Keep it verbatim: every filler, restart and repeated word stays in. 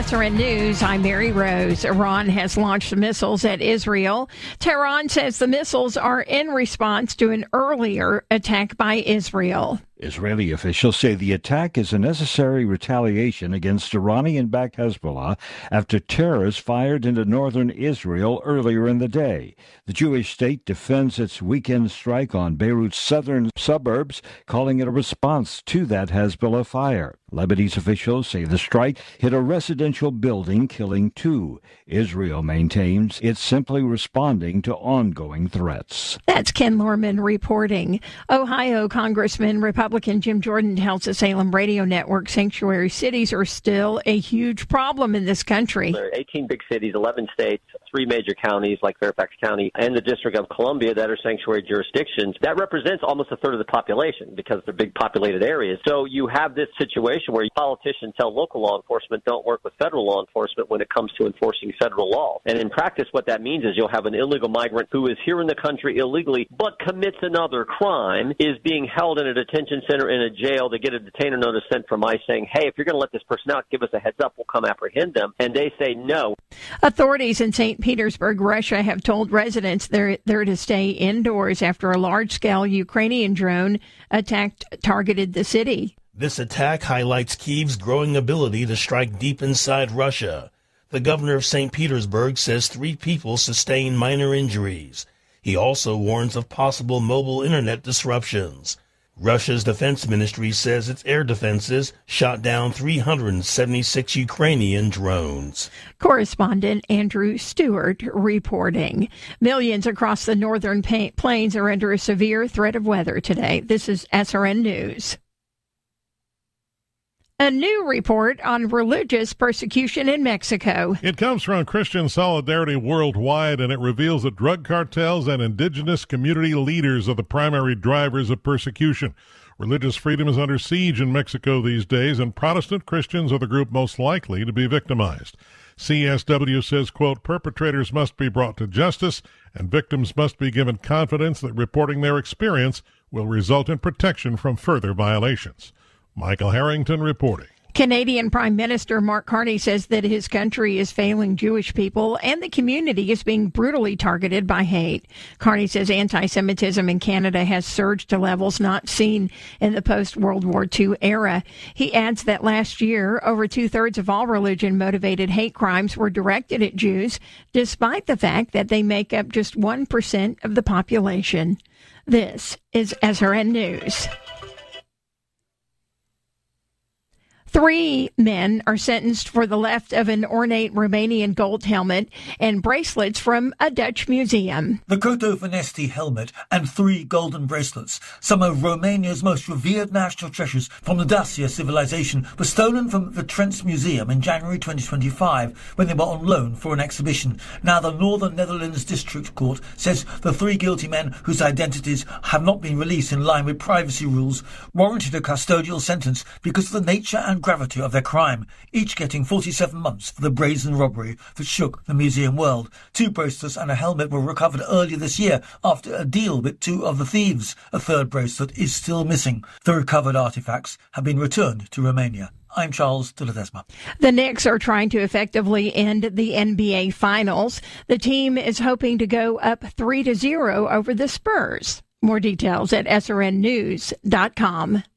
S R N News, I'm Mary Rose. Iran has launched missiles at Israel. Tehran says the missiles are in response to an earlier attack by Israel. Israeli officials say the attack is a necessary retaliation against Iranian-backed Hezbollah after terrorists fired into northern Israel earlier in the day. The Jewish state defends its weekend strike on Beirut's southern suburbs, calling it a response to that Hezbollah fire. Lebanese officials say the strike hit a residential building, killing two. Israel maintains it's simply responding to ongoing threats. That's Ken Lorman reporting. Ohio Congressman Republican Jim Jordan tells the Salem Radio Network sanctuary cities are still a huge problem in this country. There are eighteen big cities, eleven states, three major counties like Fairfax County and the District of Columbia that are sanctuary jurisdictions. That represents almost a third of the population because they're big populated areas. So you have this situation where politicians tell local law enforcement don't work with federal law enforcement when it comes to enforcing federal law. And in practice, what that means is you'll have an illegal migrant who is here in the country illegally but commits another crime, is being held in a detention center in a jail to get a detainer notice sent from ICE saying, hey, if you're going to let this person out, give us a heads up, we'll come apprehend them. And they say no. Authorities in Saint Petersburg, Russia, have told residents they're, they're to stay indoors after a large-scale Ukrainian drone attacked targeted the city. This attack highlights Kyiv's growing ability to strike deep inside Russia. The governor of Saint Petersburg says three people sustained minor injuries. He also warns of possible mobile internet disruptions. Russia's defense ministry says its air defenses shot down three hundred seventy-six Ukrainian drones. Correspondent Andrew Stewart reporting. Millions across the northern plains are under a severe threat of weather today. This is S R N News. A new report on religious persecution in Mexico. It comes from Christian Solidarity Worldwide, and it reveals that drug cartels and indigenous community leaders are the primary drivers of persecution. Religious freedom is under siege in Mexico these days, and Protestant Christians are the group most likely to be victimized. C S W says, quote, perpetrators must be brought to justice, and victims must be given confidence that reporting their experience will result in protection from further violations. Michael Harrington reporting. Canadian Prime Minister Mark Carney says that his country is failing Jewish people and the community is being brutally targeted by hate. Carney says anti-Semitism in Canada has surged to levels not seen in the post-World War Two era. He adds that last year, over two-thirds of all religion-motivated hate crimes were directed at Jews, despite the fact that they make up just one percent of the population. This is S R N News. Three men are sentenced for the theft of an ornate Romanian gold helmet and bracelets from a Dutch museum. The Coto Vanesti helmet and three golden bracelets, some of Romania's most revered national treasures from the Dacia civilization, were stolen from the Trents Museum in January twenty twenty-five when they were on loan for an exhibition. Now the Northern Netherlands District Court says the three guilty men, whose identities have not been released in line with privacy rules, warranted a custodial sentence because of the nature and gravity of their crime, each getting forty-seven months for the brazen robbery that shook the museum world. Two bracelets and a helmet were recovered earlier this year after a deal with two of the thieves. A third bracelet is still missing. The recovered artifacts have been returned to Romania. I'm Charles de Ledesma. The Knicks are trying to effectively end the N B A Finals. The team is hoping to go up three to zero over the Spurs. More details at S R N news dot com.